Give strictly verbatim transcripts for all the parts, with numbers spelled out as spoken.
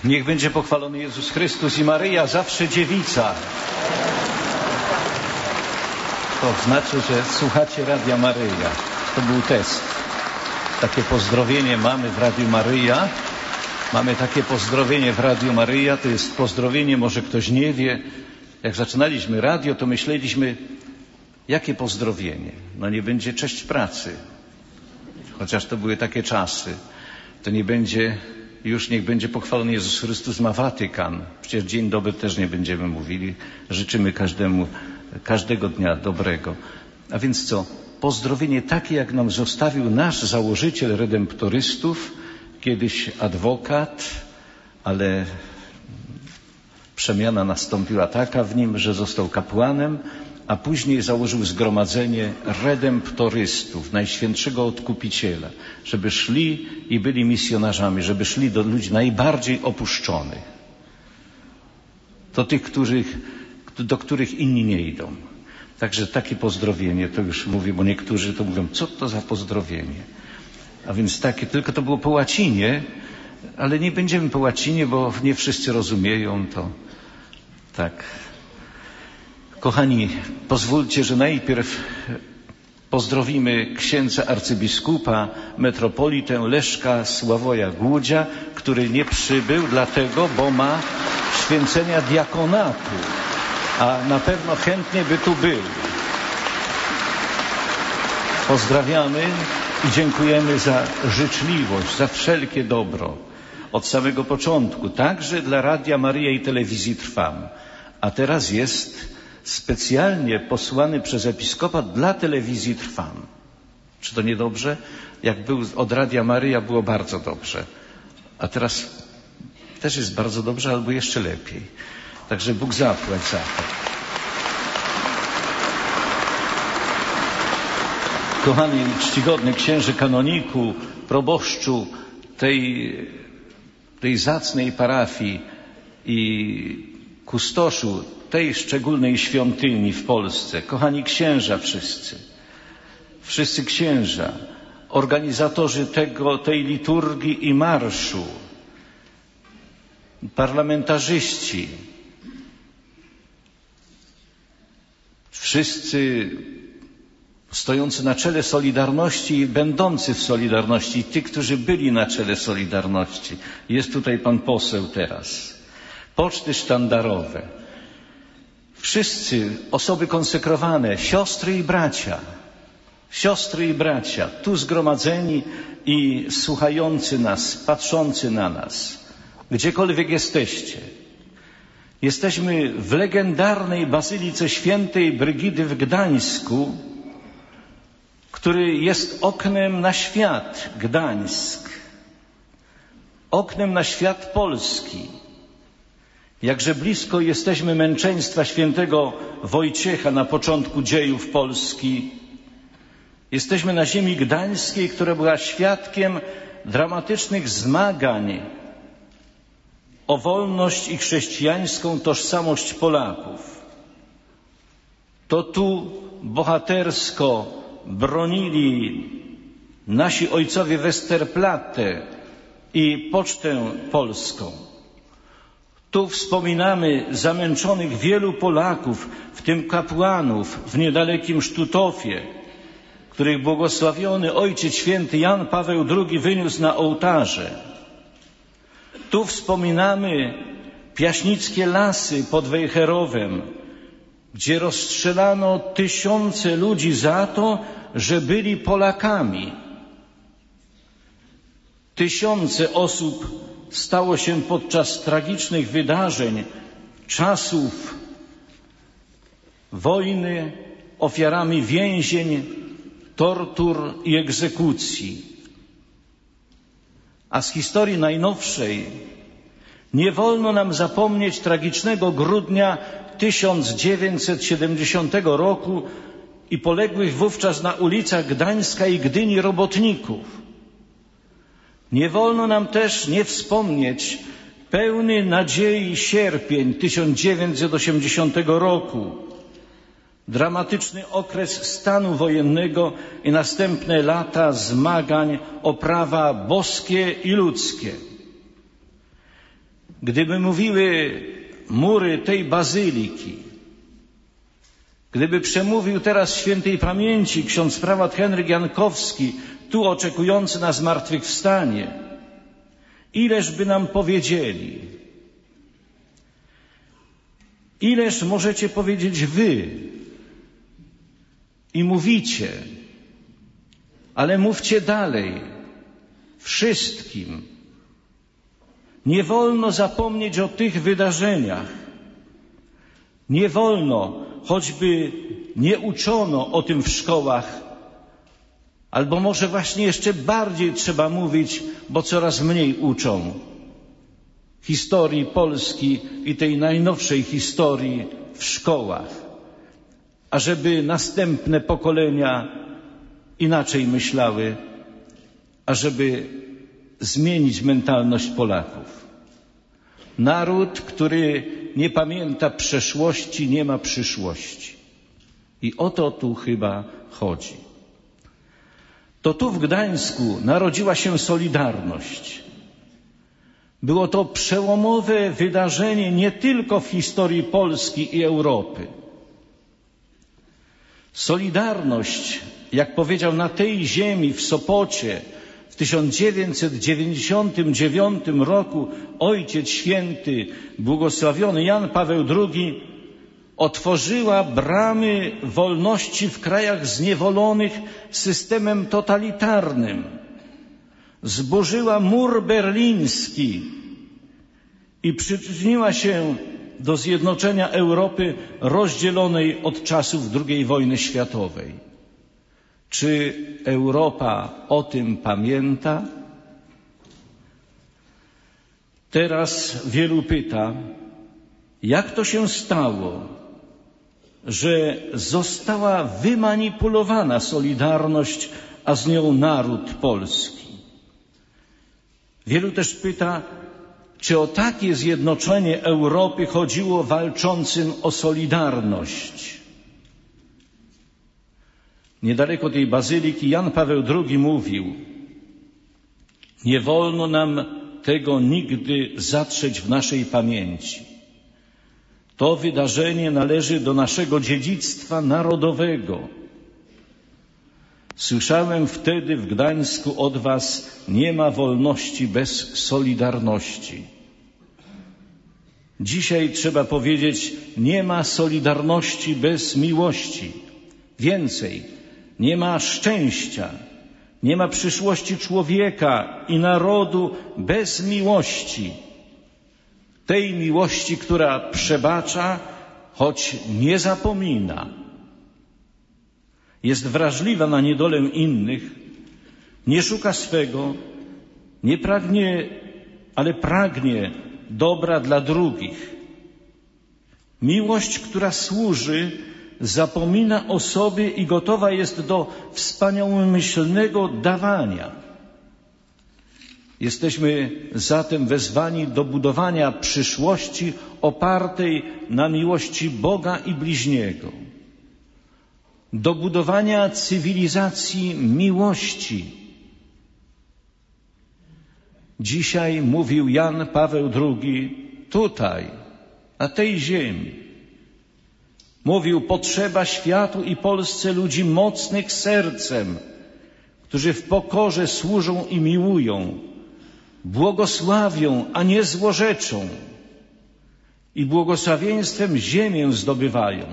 Niech będzie pochwalony Jezus Chrystus i Maryja, zawsze dziewica. To znaczy, że słuchacie Radia Maryja. To był test. Takie pozdrowienie mamy w Radiu Maryja. Mamy takie pozdrowienie w Radiu Maryja. To jest pozdrowienie, może ktoś nie wie. Jak zaczynaliśmy radio, to myśleliśmy, jakie pozdrowienie? No nie będzie cześć pracy. Chociaż to były takie czasy. To nie będzie, już niech będzie pochwalony Jezus Chrystus, ma Watykan. Przecież dzień dobry też nie będziemy mówili. Życzymy każdemu, każdego dnia dobrego. A więc co? Pozdrowienie takie, jak nam zostawił nasz założyciel redemptorystów, kiedyś adwokat, ale przemiana nastąpiła taka w nim, że został kapłanem, a później założył zgromadzenie redemptorystów, Najświętszego Odkupiciela, żeby szli i byli misjonarzami, żeby szli do ludzi najbardziej opuszczonych, do tych, których, do których inni nie idą. Także takie pozdrowienie, to już mówię, bo niektórzy to mówią, co to za pozdrowienie? A więc takie, tylko to było po łacinie, ale nie będziemy po łacinie, bo nie wszyscy rozumieją to. Tak. Kochani, pozwólcie, że najpierw pozdrowimy księdza arcybiskupa, metropolitę Leszka Sławoja Głudzia, który nie przybył dlatego, bo ma święcenia diakonatu, a na pewno chętnie by tu był. Pozdrawiamy i dziękujemy za życzliwość, za wszelkie dobro. Od samego początku, także dla Radia Maryja i Telewizji Trwam. A teraz jest specjalnie posłany przez episkopat dla Telewizji Trwam. Czy to niedobrze? Jak był od Radia Maryja, było bardzo dobrze. A teraz też jest bardzo dobrze, albo jeszcze lepiej. Także Bóg zapłać za to. Kochany, czcigodny księże kanoniku, proboszczu tej, tej zacnej parafii i kustoszu tej szczególnej świątyni w Polsce, kochani księża wszyscy, wszyscy księża, organizatorzy tego, tej liturgii i marszu, parlamentarzyści, wszyscy stojący na czele Solidarności i będący w Solidarności, ci, którzy byli na czele Solidarności. Jest tutaj pan poseł teraz. Poczty sztandarowe. Wszyscy osoby konsekrowane, siostry i bracia, siostry i bracia, tu zgromadzeni i słuchający nas, patrzący na nas, gdziekolwiek jesteście. Jesteśmy w legendarnej Bazylice Świętej Brygidy w Gdańsku, który jest oknem na świat, Gdańsk, oknem na świat Polski. Jakże blisko jesteśmy męczeństwa świętego Wojciecha na początku dziejów Polski. Jesteśmy na ziemi gdańskiej, która była świadkiem dramatycznych zmagań o wolność i chrześcijańską tożsamość Polaków. To tu bohatersko bronili nasi ojcowie Westerplatte i Pocztę Polską. Tu wspominamy zamęczonych wielu Polaków, w tym kapłanów w niedalekim Sztutofie, których błogosławiony Ojciec Święty Jan Paweł drugi wyniósł na ołtarze. Tu wspominamy Piaśnickie Lasy pod Wejherowem, gdzie rozstrzelano tysiące ludzi za to, że byli Polakami. Tysiące osób stało się podczas tragicznych wydarzeń, czasów wojny, ofiarami więzień, tortur i egzekucji. A z historii najnowszej nie wolno nam zapomnieć tragicznego grudnia tysiąc dziewięćset siedemdziesiątego roku i poległych wówczas na ulicach Gdańska i Gdyni robotników. Nie wolno nam też nie wspomnieć pełny nadziei sierpień tysiąc dziewięćset osiemdziesiątego roku. Dramatyczny okres stanu wojennego i następne lata zmagań o prawa boskie i ludzkie. Gdyby mówiły mury tej bazyliki, gdyby przemówił teraz świętej pamięci ksiądz prałat Henryk Jankowski, tu oczekujący na zmartwychwstanie, ileż by nam powiedzieli? Ileż możecie powiedzieć wy? I mówicie, ale mówcie dalej, wszystkim. Nie wolno zapomnieć o tych wydarzeniach. Nie wolno, choćby nie uczono o tym w szkołach, albo może właśnie jeszcze bardziej trzeba mówić, bo coraz mniej uczą historii Polski i tej najnowszej historii w szkołach, ażeby następne pokolenia inaczej myślały, ażeby zmienić mentalność Polaków. Naród, który nie pamięta przeszłości, nie ma przyszłości. I o to tu chyba chodzi. To tu w Gdańsku narodziła się Solidarność. Było to przełomowe wydarzenie nie tylko w historii Polski i Europy. Solidarność, jak powiedział na tej ziemi w Sopocie w tysiąc dziewięćset dziewięćdziesiątym dziewiątym roku Ojciec Święty, błogosławiony Jan Paweł drugi, otworzyła bramy wolności w krajach zniewolonych systemem totalitarnym. Zburzyła mur berliński i przyczyniła się do zjednoczenia Europy rozdzielonej od czasów drugiej wojny światowej. Czy Europa o tym pamięta? Teraz wielu pyta, jak to się stało, że została wymanipulowana Solidarność, a z nią naród polski. Wielu też pyta, czy o takie zjednoczenie Europy chodziło walczącym o Solidarność. Niedaleko tej bazyliki Jan Paweł drugi mówił, nie wolno nam tego nigdy zatrzeć w naszej pamięci. To wydarzenie należy do naszego dziedzictwa narodowego. Słyszałem wtedy w Gdańsku od was, nie ma wolności bez solidarności. Dzisiaj trzeba powiedzieć, nie ma solidarności bez miłości. Więcej, nie ma szczęścia, nie ma przyszłości człowieka i narodu bez miłości. Tej miłości, która przebacza, choć nie zapomina. Jest wrażliwa na niedolę innych, nie szuka swego, nie pragnie, ale pragnie dobra dla drugich. Miłość, która służy, zapomina o sobie i gotowa jest do wspaniałomyślnego dawania. Jesteśmy zatem wezwani do budowania przyszłości opartej na miłości Boga i bliźniego. Do budowania cywilizacji miłości. Dzisiaj mówił Jan Paweł drugi tutaj, na tej ziemi. Mówił, potrzeba światu i Polsce ludzi mocnych sercem, którzy w pokorze służą i miłują, błogosławią, a nie złorzeczą i błogosławieństwem ziemię zdobywają.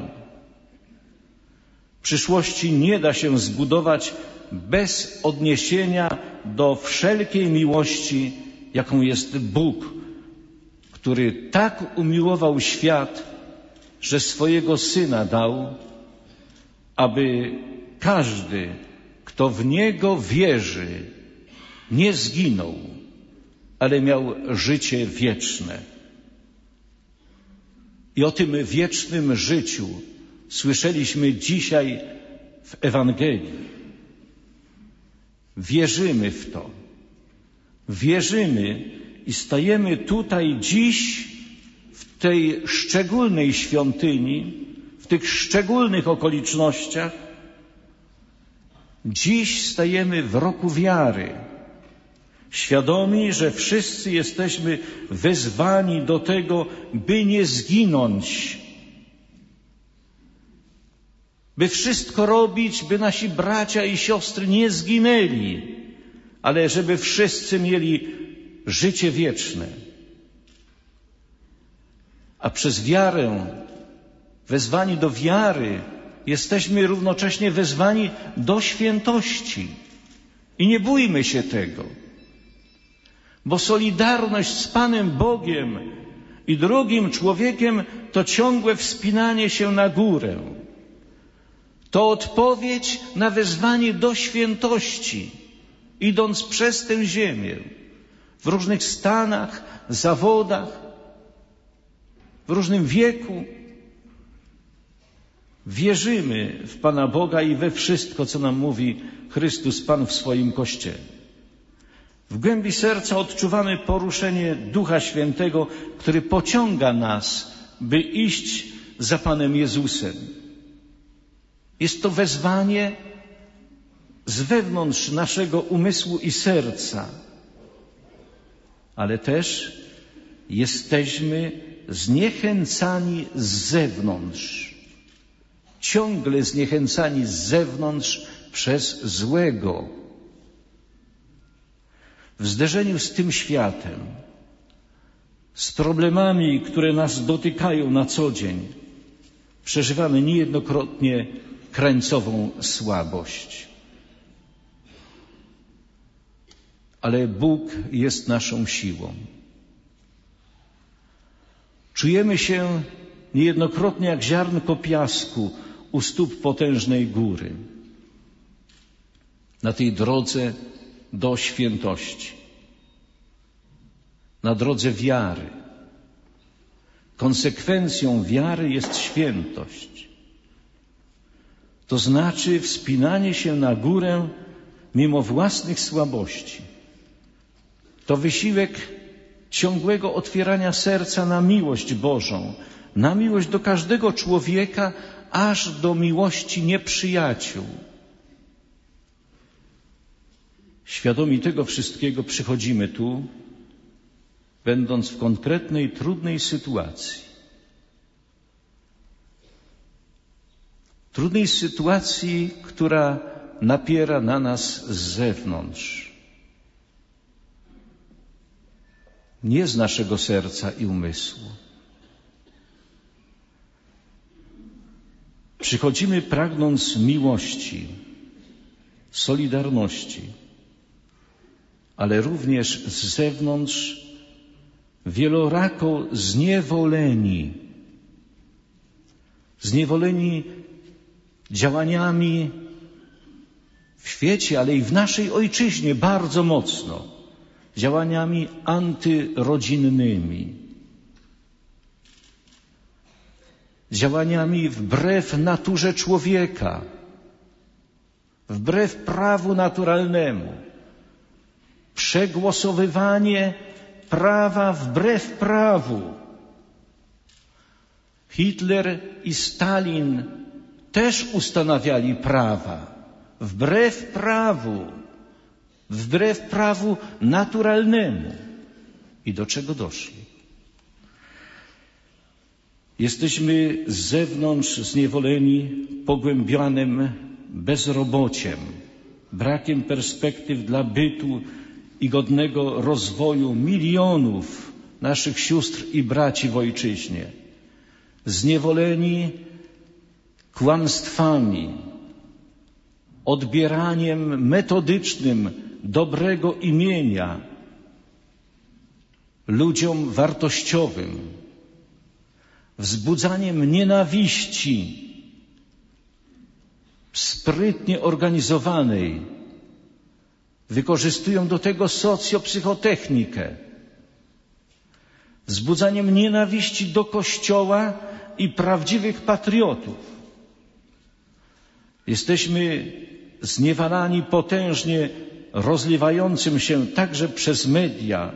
Przyszłości nie da się zbudować bez odniesienia do wszelkiej miłości, jaką jest Bóg, który tak umiłował świat, że swojego Syna dał, aby każdy, kto w Niego wierzy, nie zginął, ale miał życie wieczne. I o tym wiecznym życiu słyszeliśmy dzisiaj w Ewangelii. Wierzymy w to. Wierzymy i stajemy tutaj dziś w tej szczególnej świątyni, w tych szczególnych okolicznościach. Dziś stajemy w roku wiary. Świadomi, że wszyscy jesteśmy wezwani do tego, by nie zginąć, by wszystko robić, by nasi bracia i siostry nie zginęli, ale żeby wszyscy mieli życie wieczne. A przez wiarę, wezwani do wiary, jesteśmy równocześnie wezwani do świętości. I nie bójmy się tego, bo solidarność z Panem Bogiem i drugim człowiekiem to ciągłe wspinanie się na górę. To odpowiedź na wezwanie do świętości, idąc przez tę ziemię, w różnych stanach, zawodach, w różnym wieku. Wierzymy w Pana Boga i we wszystko, co nam mówi Chrystus Pan w swoim Kościele. W głębi serca odczuwamy poruszenie Ducha Świętego, który pociąga nas, by iść za Panem Jezusem. Jest to wezwanie z wewnątrz naszego umysłu i serca, ale też jesteśmy zniechęcani z zewnątrz. Ciągle zniechęcani z zewnątrz przez złego. W zderzeniu z tym światem, z problemami, które nas dotykają na co dzień, przeżywamy niejednokrotnie krańcową słabość. Ale Bóg jest naszą siłą. Czujemy się niejednokrotnie jak ziarnko piasku u stóp potężnej góry, na tej drodze do świętości, na drodze wiary. Konsekwencją wiary jest świętość. To znaczy wspinanie się na górę mimo własnych słabości. To wysiłek ciągłego otwierania serca na miłość Bożą, na miłość do każdego człowieka, aż do miłości nieprzyjaciół. Świadomi tego wszystkiego przychodzimy tu, będąc w konkretnej, trudnej sytuacji. Trudnej sytuacji, która napiera na nas z zewnątrz. Nie z naszego serca i umysłu. Przychodzimy pragnąc miłości, solidarności, ale również z zewnątrz wielorako zniewoleni. Zniewoleni działaniami w świecie, ale i w naszej ojczyźnie bardzo mocno. Działaniami antyrodzinnymi. Działaniami wbrew naturze człowieka, wbrew prawu naturalnemu. Przegłosowywanie prawa wbrew prawu. Hitler i Stalin też ustanawiali prawa wbrew prawu, wbrew prawu naturalnemu. I do czego doszli? Jesteśmy z zewnątrz zniewoleni pogłębianym bezrobociem, brakiem perspektyw dla bytu i godnego rozwoju milionów naszych sióstr i braci w ojczyźnie. Zniewoleni kłamstwami, odbieraniem metodycznym dobrego imienia ludziom wartościowym, wzbudzaniem nienawiści sprytnie organizowanej. Wykorzystują do tego socjopsychotechnikę. Wzbudzaniem nienawiści do Kościoła i prawdziwych patriotów. Jesteśmy zniewalani potężnie rozlewającym się także przez media,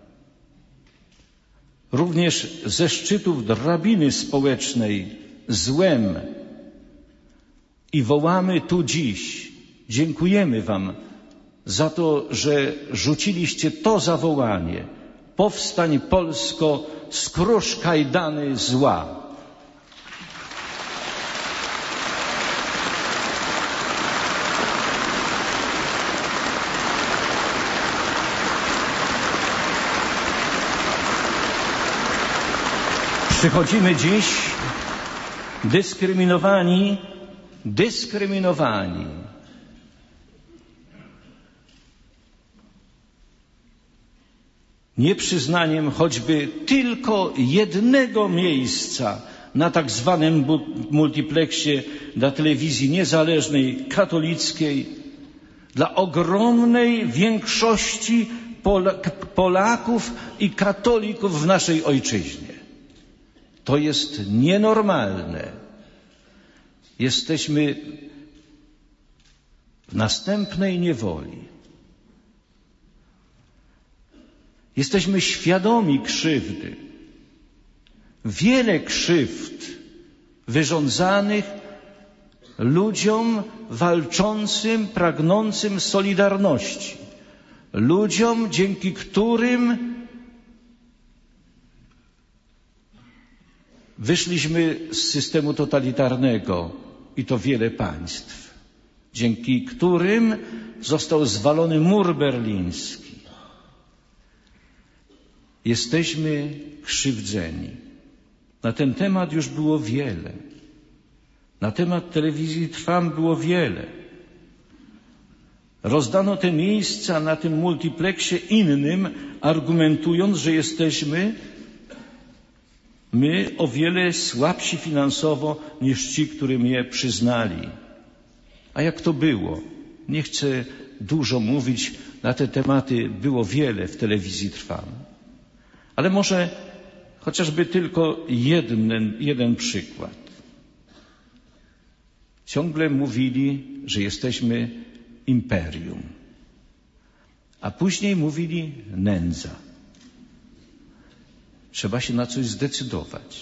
również ze szczytów drabiny społecznej, złem. I wołamy tu dziś, dziękujemy Wam, za to, że rzuciliście to zawołanie: powstań Polsko, skróż kajdany zła. Przychodzimy dziś dyskryminowani, dyskryminowani. Nieprzyznaniem choćby tylko jednego miejsca na tak zwanym multiplexie dla telewizji niezależnej, katolickiej, dla ogromnej większości Polaków i katolików w naszej ojczyźnie. To jest nienormalne. Jesteśmy w następnej niewoli. Jesteśmy świadomi krzywdy. Wiele krzywd wyrządzanych ludziom walczącym, pragnącym solidarności. Ludziom, dzięki którym wyszliśmy z systemu totalitarnego i to wiele państw, dzięki którym został zwalony mur berliński. Jesteśmy krzywdzeni. Na ten temat już było wiele. Na temat telewizji Trwam było wiele. Rozdano te miejsca na tym multiplexie innym, argumentując, że jesteśmy my o wiele słabsi finansowo niż ci, którym je przyznali. A jak to było? Nie chcę dużo mówić, na te tematy było wiele w telewizji Trwam. Ale może chociażby tylko jeden, jeden przykład. Ciągle mówili, że jesteśmy imperium, a później mówili nędza. Trzeba się na coś zdecydować.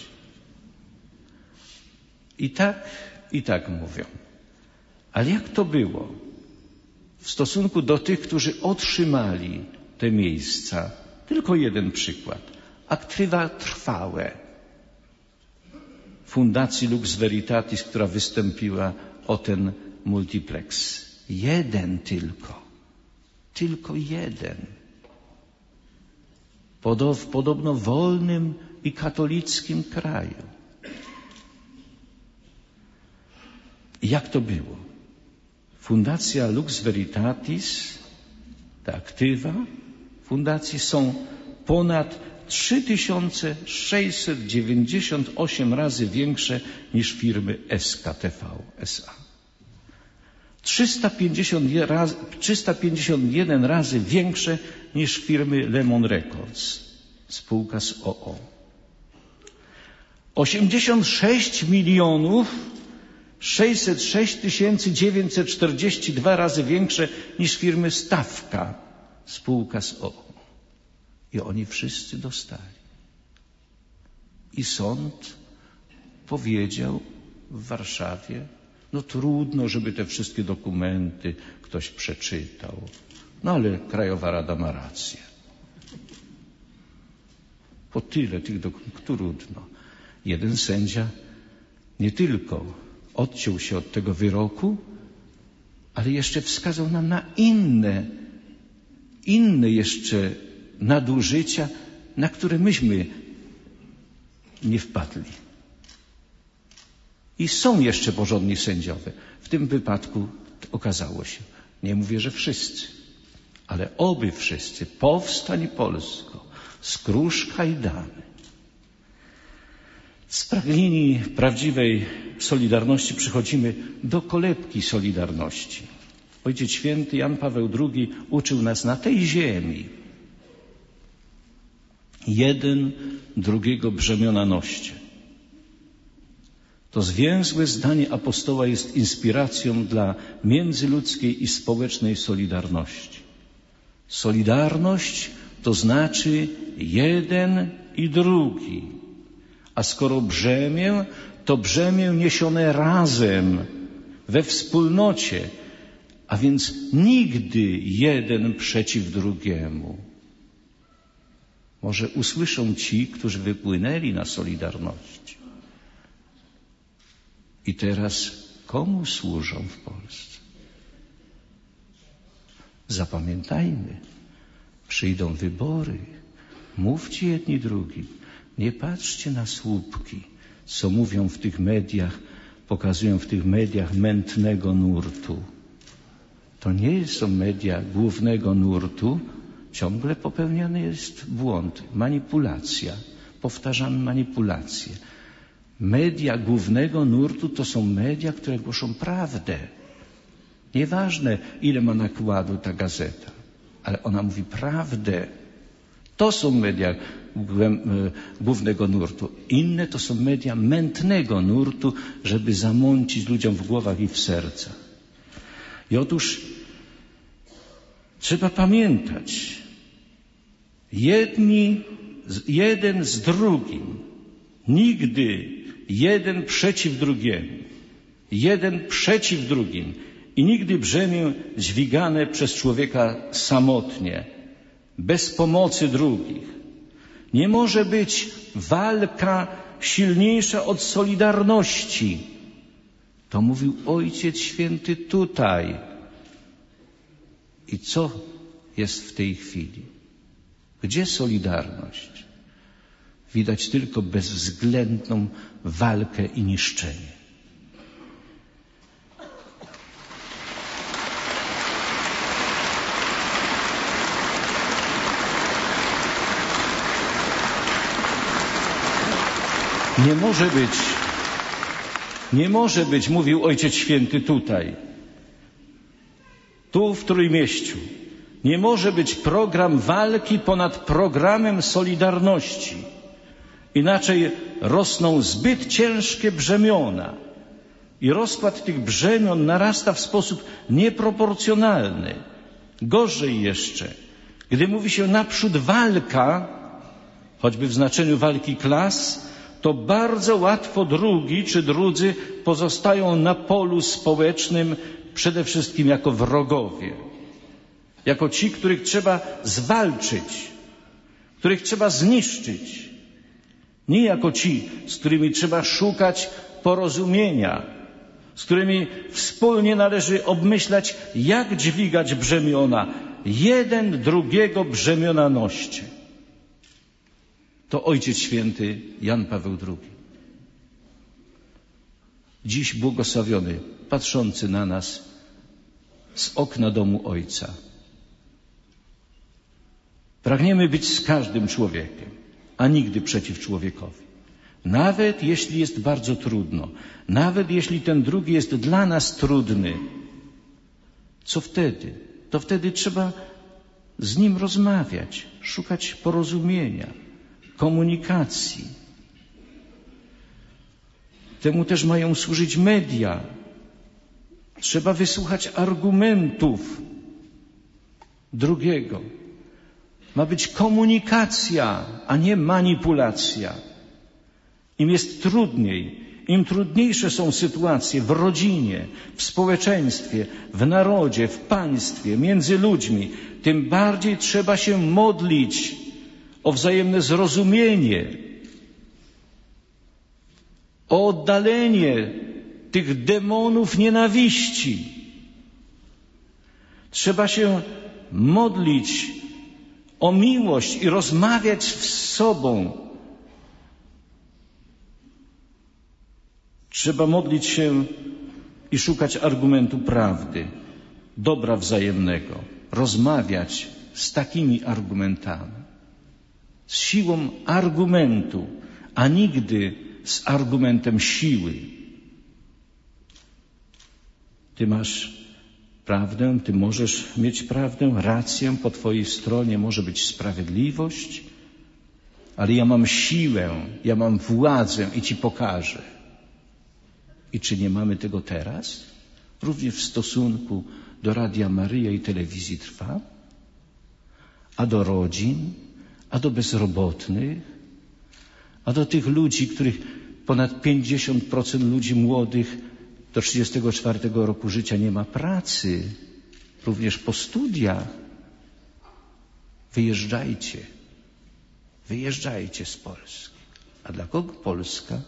I tak, i tak mówią. Ale jak to było w stosunku do tych, którzy otrzymali te miejsca? Tylko jeden przykład. Aktywa trwałe Fundacji Lux Veritatis, która wystąpiła o ten multiplex. Jeden tylko. Tylko jeden. W podobno wolnym i katolickim kraju. I jak to było? Fundacja Lux Veritatis, te aktywa fundacji są ponad trzy tysiące sześćset dziewięćdziesiąt osiem razy większe niż firmy S K T V S A. trzysta pięćdziesiąt jeden razy większe niż firmy Lemon Records, spółka z O O. osiemdziesiąt sześć milionów sześćset sześć tysięcy dziewięćset czterdzieści dwa razy większe niż firmy Stawka, spółka z O O. I oni wszyscy dostali. I sąd powiedział w Warszawie, no trudno, żeby te wszystkie dokumenty ktoś przeczytał. No ale Krajowa Rada ma rację. Po tyle tych dokumentów trudno. Jeden sędzia nie tylko odciął się od tego wyroku, ale jeszcze wskazał nam na inne, inne jeszcze nadużycia, na które myśmy nie wpadli. I są jeszcze porządni sędziowie. W tym wypadku okazało się, nie mówię, że wszyscy, ale oby wszyscy, powstań Polsko, skróż kajdany. Spragnieni prawdziwej solidarności przychodzimy do kolebki solidarności. Ojciec Święty Jan Paweł drugi uczył nas na tej ziemi. Jeden drugiego brzemiona noście. To zwięzłe zdanie apostoła jest inspiracją dla międzyludzkiej i społecznej solidarności. Solidarność to znaczy jeden i drugi. A skoro brzemię, to brzemię niesione razem, we wspólnocie, A więc nigdy jeden przeciw drugiemu. Może usłyszą ci, którzy wypłynęli na Solidarność. I teraz komu służą w Polsce? Zapamiętajmy, przyjdą wybory. Mówcie jedni drugim. Nie patrzcie na słupki, co mówią w tych mediach, pokazują w tych mediach mętnego nurtu. To nie są media głównego nurtu. Ciągle popełniany jest błąd, manipulacja. Powtarzamy manipulację. Media głównego nurtu to są media, które głoszą prawdę. Nieważne, ile ma nakładu ta gazeta, ale ona mówi prawdę. To są media głównego nurtu. Inne to są media mętnego nurtu, żeby zamącić ludziom w głowach i w sercach. I otóż trzeba pamiętać, jedni, jeden z drugim, nigdy jeden przeciw drugiemu, jeden przeciw drugim i nigdy brzemię dźwigane przez człowieka samotnie, bez pomocy drugich. Nie może być walka silniejsza od solidarności. To mówił Ojciec Święty tutaj. I co jest w tej chwili? Gdzie solidarność? Widać tylko bezwzględną walkę i niszczenie. Nie może być, nie może być, mówił Ojciec Święty tutaj, tu w Trójmieściu, nie może być program walki ponad programem solidarności. Inaczej rosną zbyt ciężkie brzemiona i rozkład tych brzemion narasta w sposób nieproporcjonalny. Gorzej jeszcze, gdy mówi się naprzód walka, choćby w znaczeniu walki klas, to bardzo łatwo drugi czy drudzy pozostają na polu społecznym przede wszystkim jako wrogowie. Jako ci, których trzeba zwalczyć, których trzeba zniszczyć. Nie jako ci, z którymi trzeba szukać porozumienia, z którymi wspólnie należy obmyślać, jak dźwigać brzemiona. Jeden drugiego brzemiona noście. To Ojciec Święty Jan Paweł drugi. Dziś błogosławiony, patrzący na nas z okna domu Ojca. Pragniemy być z każdym człowiekiem, a nigdy przeciw człowiekowi. Nawet jeśli jest bardzo trudno, nawet jeśli ten drugi jest dla nas trudny, co wtedy? To wtedy trzeba z nim rozmawiać, szukać porozumienia, komunikacji. Temu też mają służyć media. Trzeba wysłuchać argumentów drugiego. Ma być komunikacja, a nie manipulacja. Im jest trudniej, im trudniejsze są sytuacje w rodzinie, w społeczeństwie, w narodzie, w państwie, między ludźmi, tym bardziej trzeba się modlić o wzajemne zrozumienie, o oddalenie tych demonów nienawiści. Trzeba się modlić o miłość i rozmawiać z sobą. Trzeba modlić się i szukać argumentu prawdy, dobra wzajemnego, rozmawiać z takimi argumentami, z siłą argumentu, a nigdy z argumentem siły. Ty masz prawdę, ty możesz mieć prawdę, rację, po twojej stronie może być sprawiedliwość, ale ja mam siłę, ja mam władzę i ci pokażę. I czy nie mamy tego teraz? Również w stosunku do Radia Maryja i telewizji Trwam, a do rodzin, a do bezrobotnych, a do tych ludzi, których ponad pięćdziesiąt procent ludzi młodych do trzydziestego czwartego roku życia nie ma pracy. również po studiach. Wyjeżdżajcie. Wyjeżdżajcie z Polski. A dla kogo Polska?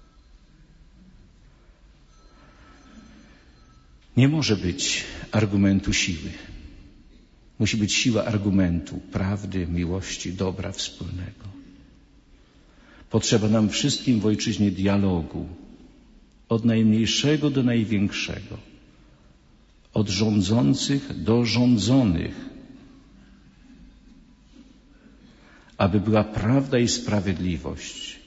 Nie może być argumentu siły. Musi być siła argumentu, prawdy, miłości, dobra wspólnego. Potrzeba nam wszystkim w ojczyźnie dialogu, od najmniejszego do największego, od rządzących do rządzonych, aby była prawda i sprawiedliwość,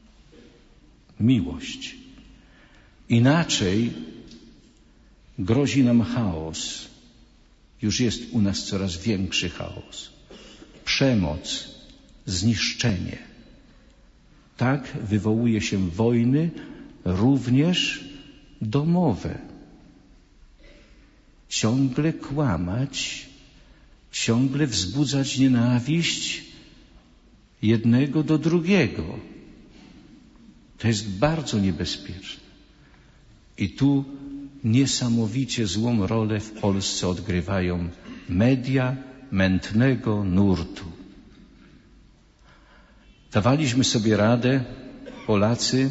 miłość. Inaczej grozi nam chaos. Już jest u nas coraz większy chaos. Przemoc, zniszczenie. Tak wywołuje się wojny, również domowe. Ciągle kłamać, ciągle wzbudzać nienawiść jednego do drugiego. To jest bardzo niebezpieczne. I tu niesamowicie złą rolę w Polsce odgrywają media mętnego nurtu. Dawaliśmy sobie radę, Polacy,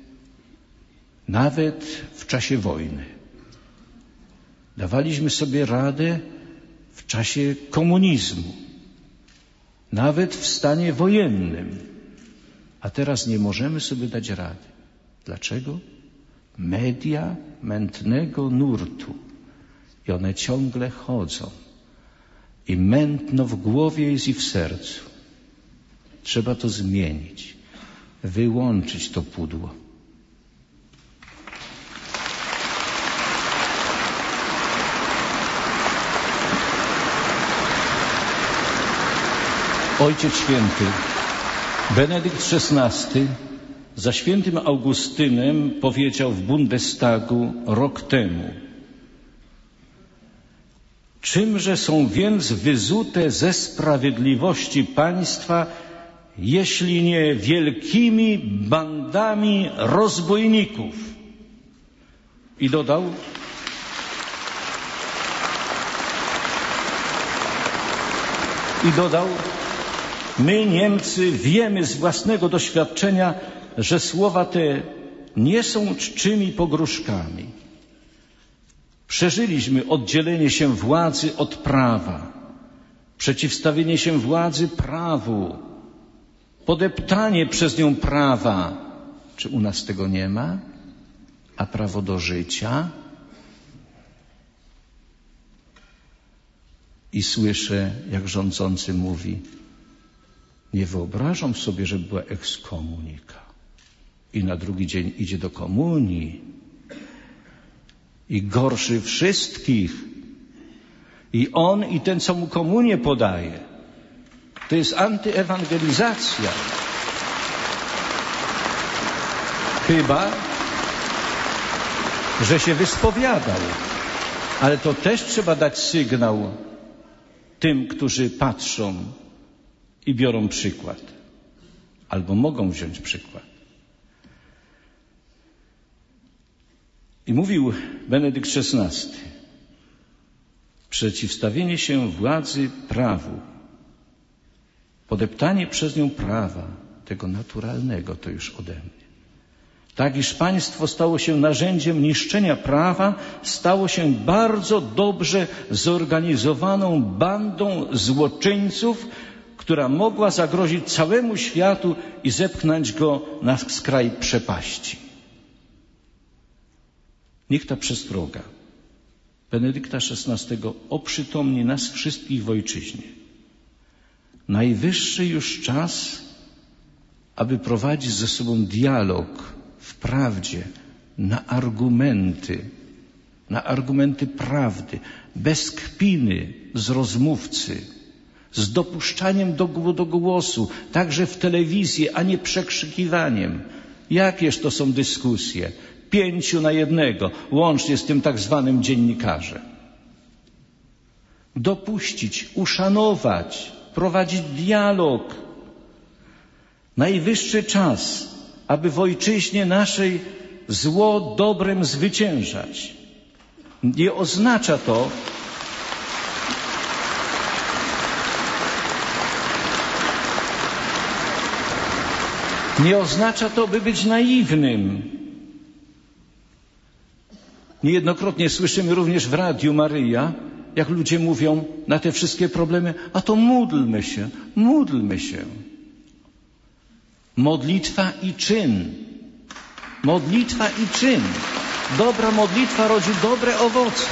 nawet w czasie wojny. Dawaliśmy sobie radę w czasie komunizmu, nawet w stanie wojennym. A teraz nie możemy sobie dać rady. Dlaczego? Media mętnego nurtu. I one ciągle chodzą. I mętno w głowie jest i w sercu. Trzeba to zmienić. Wyłączyć to pudło. Ojciec Święty Benedykt szesnasty za świętym Augustynem powiedział w Bundestagu rok temu: czymże są więc wyzute ze sprawiedliwości państwa, jeśli nie wielkimi bandami rozbójników? I dodał: i dodał my, Niemcy, wiemy z własnego doświadczenia, że słowa te nie są czczymi pogróżkami. Przeżyliśmy oddzielenie się władzy od prawa, przeciwstawienie się władzy prawu, podeptanie przez nią prawa. Czy u nas tego nie ma? A prawo do życia? I słyszę, jak rządzący mówi: nie wyobrażam sobie, żeby była ekskomunika. I na drugi dzień idzie do komunii i gorszy wszystkich. I on, i ten, co mu komunię podaje. To jest antyewangelizacja. Chyba że się wyspowiadał. Ale to też trzeba dać sygnał tym, którzy patrzą i biorą przykład. Albo mogą wziąć przykład. I mówił Benedykt szesnasty. Przeciwstawienie się władzy prawu, podeptanie przez nią prawa, tego naturalnego, to już ode mnie. Tak, iż państwo stało się narzędziem niszczenia prawa, stało się bardzo dobrze zorganizowaną bandą złoczyńców, która mogła zagrozić całemu światu i zepchnąć go na skraj przepaści. Niech ta przestroga Benedykta szesnastego oprzytomni nas wszystkich w ojczyźnie. Najwyższy już czas, aby prowadzić ze sobą dialog w prawdzie, na argumenty, na argumenty prawdy, bez kpiny z rozmówcy, z dopuszczaniem do, do głosu, także w telewizji, a nie przekrzykiwaniem. Jakież to są dyskusje? Pięciu na jednego, łącznie z tym tak zwanym dziennikarzem. Dopuścić, uszanować, prowadzić dialog. Najwyższy czas, aby w ojczyźnie naszej zło dobrem zwyciężać. Nie oznacza to, Nie oznacza to, by być naiwnym. Niejednokrotnie słyszymy również w Radiu Maryja, jak ludzie mówią na te wszystkie problemy, a to módlmy się, módlmy się. Modlitwa i czyn. Modlitwa i czyn. Dobra modlitwa rodzi dobre owoce.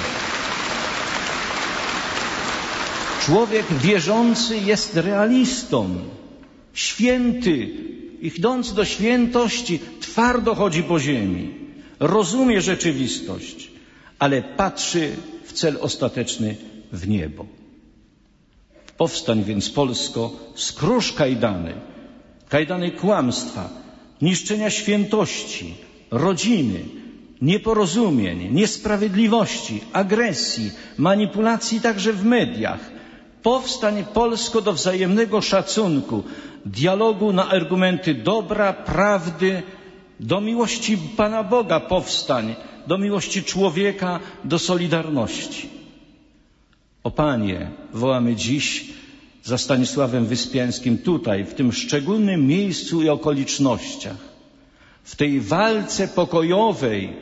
Człowiek wierzący jest realistą, święty, idąc do świętości, twardo chodzi po ziemi, rozumie rzeczywistość, ale patrzy w cel ostateczny w niebo. Powstań więc, Polsko, skróż kajdany, kajdany kłamstwa, niszczenia świętości, rodziny, nieporozumień, niesprawiedliwości, agresji, manipulacji także w mediach. Powstań, Polsko, do wzajemnego szacunku, dialogu na argumenty dobra, prawdy, do miłości Pana Boga powstań, do miłości człowieka, do solidarności. O Panie, wołamy dziś za Stanisławem Wyspiańskim tutaj, w tym szczególnym miejscu i okolicznościach, w tej walce pokojowej,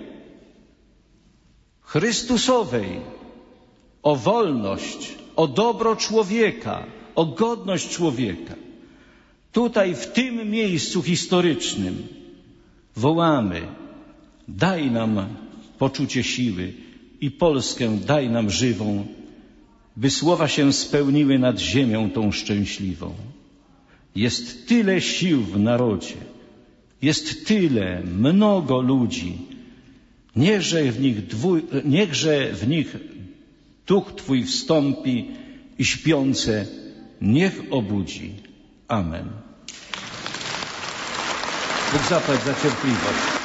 Chrystusowej, o wolność, o dobro człowieka, o godność człowieka. Tutaj, w tym miejscu historycznym wołamy, daj nam poczucie siły i Polskę daj nam żywą, by słowa się spełniły nad ziemią tą szczęśliwą. Jest tyle sił w narodzie, jest tyle, mnogo ludzi, niechże w nich, dwój, niechże w nich Duch Twój wstąpi i śpiące niech obudzi. Amen. Bóg zapłać za cierpliwość.